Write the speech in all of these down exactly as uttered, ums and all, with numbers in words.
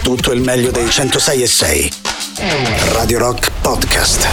tutto il meglio dei centosei e sei. Radio Rock Podcast.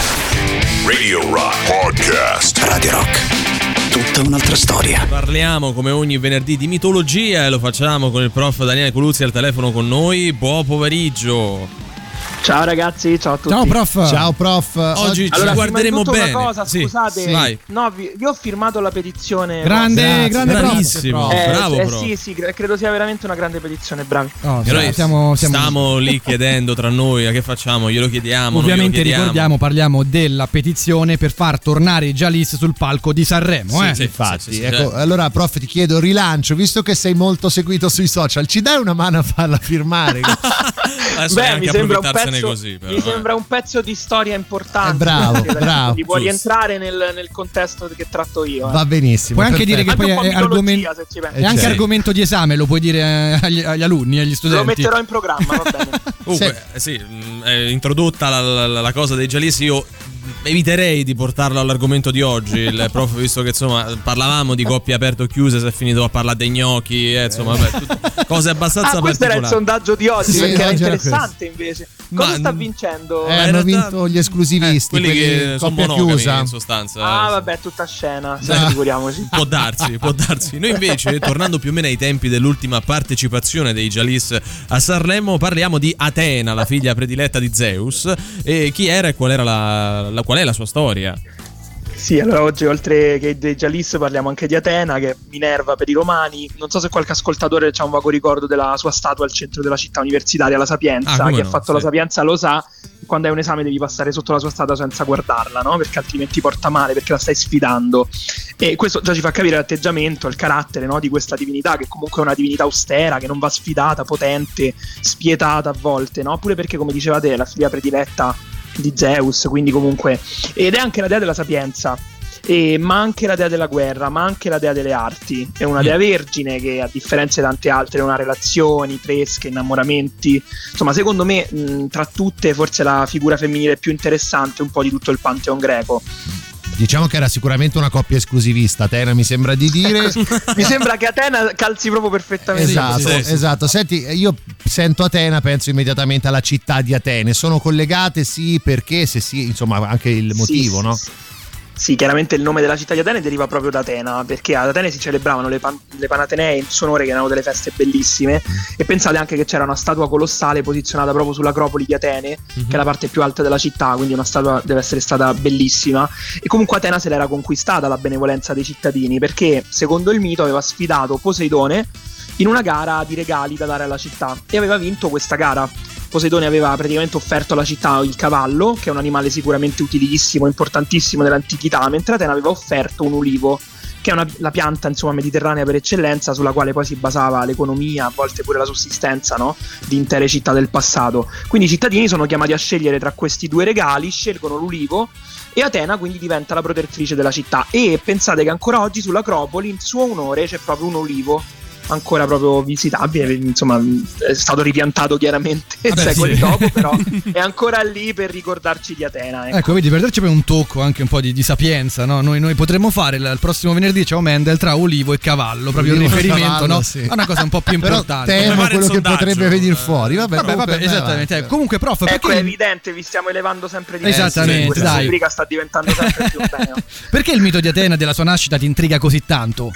Radio Rock Podcast. Radio Rock, tutta un'altra storia. Parliamo come ogni venerdì di mitologia e lo facciamo con il prof Daniele Coluzzi al telefono con noi. Buon pomeriggio. Ciao ragazzi, ciao a tutti. Ciao prof. Ciao prof. Oggi allora, ci guarderemo prima di bene. tutto una cosa, sì, scusate, sì. Vai. no, vi, io ho firmato la petizione. Grande, Grazie, grande bravissimo. prof. Eh, bravo, eh, prof. sì, sì, cre- credo sia veramente una grande petizione, bravi. Oh, E noi siamo, siamo... stiamo lì chiedendo tra noi a che facciamo, glielo chiediamo. Ovviamente non glielo chiediamo. ricordiamo, parliamo della petizione per far tornare i Jalis sul palco di Sanremo. Sì, eh? sì, Infatti, sì, sì, ecco, cioè. allora prof ti chiedo rilancio, visto che sei molto seguito sui social, ci dai una mano a farla firmare? Adesso Beh, neanche mi sembra un approfittarsene pezzo, così, però, mi eh. sembra un pezzo di storia importante. Eh, bravo, perché, bravo. quindi può Giusto. rientrare nel, nel contesto che tratto io. eh. Va benissimo. Puoi anche dire che Anche poi un po' è, mitologia, argomen- se ci pensi. è anche Sì. argomento di esame, lo puoi dire eh, agli, agli alunni, agli Lo studenti. metterò in programma, va bene. Comunque, eh, sì, mh, è introdotta la, la, la cosa dei Jalis. Io eviterei di portarlo all'argomento di oggi. Il prof, visto che insomma parlavamo di coppie aperte o chiuse, si è finito a parlare dei gnocchi, eh, insomma, vabbè, tutto, cose abbastanza Ah, questo era il particolari. sondaggio di oggi, Sì, perché era oggi era interessante invece. Cosa Ma- sta vincendo? Eh, in hanno realtà- vinto gli esclusivisti, quelli che sono coppia monogami chiusa. in sostanza. Ah, eh. vabbè, tutta scena, No. figuriamoci. Può darsi, può darsi. Noi invece, tornando più o meno ai tempi dell'ultima partecipazione dei Jalis a Sanremo, parliamo di Atena, la figlia prediletta di Zeus. E chi era e qual era la, la- qual è la sua storia? Sì, allora oggi oltre che dei Jalis parliamo anche di Atena, che è Minerva per i romani. Non so se qualche ascoltatore ha un vago ricordo della sua statua al centro della città universitaria, la Sapienza. Ah, come chi no, ha fatto sì. la Sapienza lo sa, quando hai un esame devi passare sotto la sua statua senza guardarla, no? Perché altrimenti porta male, perché la stai sfidando. E questo già ci fa capire l'atteggiamento, il carattere, no? Di questa divinità, che comunque è una divinità austera, che non va sfidata, potente, spietata a volte, no? Pure perché, come diceva te, è la figlia prediletta di Zeus, quindi comunque, ed è anche la dea della sapienza, e, ma anche la dea della guerra, ma anche la dea delle arti. È una dea vergine che, a differenza di tante altre, non ha relazioni, tresche, innamoramenti. Insomma, secondo me, mh, tra tutte, forse la figura femminile più interessante un po' di tutto il pantheon greco. Diciamo che era sicuramente una coppia esclusivista, Atena mi sembra di dire. Mi sembra che Atena calzi proprio perfettamente. Esatto, sì, sì. esatto. Senti, io sento Atena, penso immediatamente alla città di Atene. Sono collegate? Sì, perché? Se sì, insomma, anche il motivo, Sì, no? sì, sì, chiaramente il nome della città di Atene deriva proprio da Atena, perché ad Atene si celebravano le, pan- le Panatenee in suo onore, che erano delle feste bellissime. E pensate anche che c'era una statua colossale posizionata proprio sull'Acropoli di Atene, Mhm. che è la parte più alta della città, quindi una statua deve essere stata bellissima. E comunque Atena se l'era conquistata la benevolenza dei cittadini, perché secondo il mito aveva sfidato Poseidone in una gara di regali da dare alla città e aveva vinto questa gara. Poseidone aveva praticamente offerto alla città il cavallo, che è un animale sicuramente utilissimo, importantissimo nell'antichità, mentre Atena aveva offerto un ulivo, che è una, la pianta, insomma, mediterranea per eccellenza, sulla quale poi si basava l'economia, a volte pure la sussistenza, no? Di intere città del passato. Quindi i cittadini sono chiamati a scegliere tra questi due regali, scelgono l'ulivo e Atena quindi diventa la protettrice della città. E pensate che ancora oggi sull'Acropoli, in suo onore, c'è proprio un ulivo ancora proprio visitabile, insomma è stato ripiantato chiaramente Vabbè, secoli sì. dopo, però è ancora lì per ricordarci di Atena, ecco. Ecco, vedi, per darci poi un tocco anche un po' di, di sapienza, no? Noi, noi potremmo fare il, il prossimo venerdì, ciao Mendel, tra ulivo e cavallo, proprio il Ulivo e riferimento, cavallo, no? sì. A una cosa un po' più Però importante. temo Fare il quello che sondaggio. potrebbe venire fuori. Vabbè, Vabbè, comunque, vabbè, esattamente. vai, Eh, comunque, prof, Ecco, perché, è evidente, vi stiamo elevando sempre di più. Esattamente, Questa dai. rubrica sta diventando sempre più bella. perché il mito di Atena e della sua nascita ti intriga così tanto?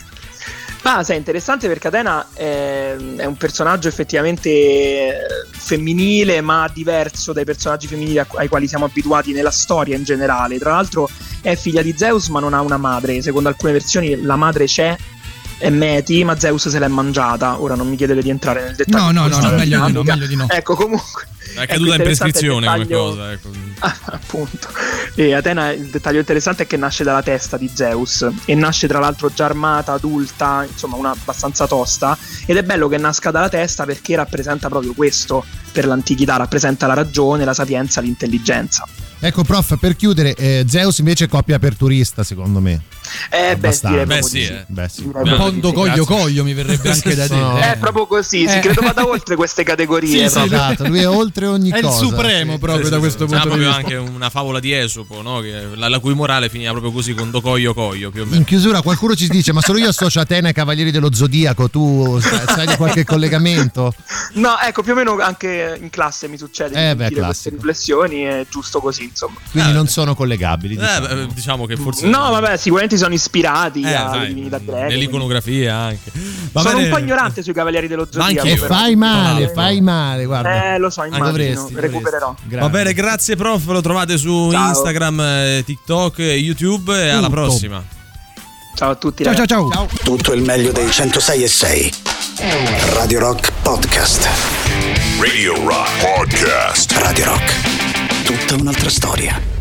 Ma sai, è interessante perché Atena è, è un personaggio effettivamente femminile, ma diverso dai personaggi femminili a- ai quali siamo abituati nella storia in generale. Tra l'altro è figlia di Zeus, ma non ha una madre. Secondo alcune versioni la madre c'è, è Meti, ma Zeus se l'è mangiata. Ora non mi chiedete di entrare nel dettaglio. No, di no, no, questa no, meglio di no, dinamica. meglio di no. Ecco, comunque È ecco, caduta in interessante il prescrizione come dettaglio- cosa, ecco. Ah, appunto. E Atena, il dettaglio interessante è che nasce dalla testa di Zeus e nasce tra l'altro già armata, adulta, insomma una abbastanza tosta, ed è bello che nasca dalla testa perché rappresenta proprio questo per l'antichità, rappresenta la ragione, la sapienza, l'intelligenza. Ecco prof, per chiudere, eh, Zeus invece è coppia aperturista secondo me. Eh, beh, Abbastanza. direi Beh, proprio sì, di eh. Beh, sì. Direi Un proprio po' di do sì. coglio coglio mi verrebbe anche da No. dire. È proprio così, Eh. si credo vada oltre queste categorie. Sì, sì, proprio. Esatto, lui è oltre ogni È il cosa. supremo sì. proprio Sì, da sì, questo sì. punto C'era di proprio vista. anche una favola di Esopo, no? Che la, la cui morale finiva proprio così con do coglio coglio più o meno. In chiusura qualcuno ci dice: ma solo io associo Atena ai Cavalieri dello Zodiaco, tu sai, sai di qualche collegamento? No, ecco, più o meno anche in classe mi succede Eh, di beh, dire queste classico. riflessioni, è giusto così, insomma. Quindi Eh. non sono collegabili. Eh, Diciamo. beh, diciamo che forse No, vabbè, sicuramente sono ispirati eh, alle sai, divinità greche. nell'iconografia anche. Va Sono bene. un po' ignorante sui Cavalieri dello Ma Zodiaco. anch'io. E però. fai male, Eh, fai male, guarda. Eh, lo so, immagino, dovresti, recupererò. dovresti. Va bene, grazie prof, lo trovate su Ciao. Instagram, eh, TikTok, eh, YouTube e alla Tutto. prossima. Ciao a tutti, Ciao, ragazzi. ciao, ciao. Tutto il meglio dei centosei e sei. Radio Rock Podcast. Radio Rock Podcast. Radio Rock. Tutta un'altra storia.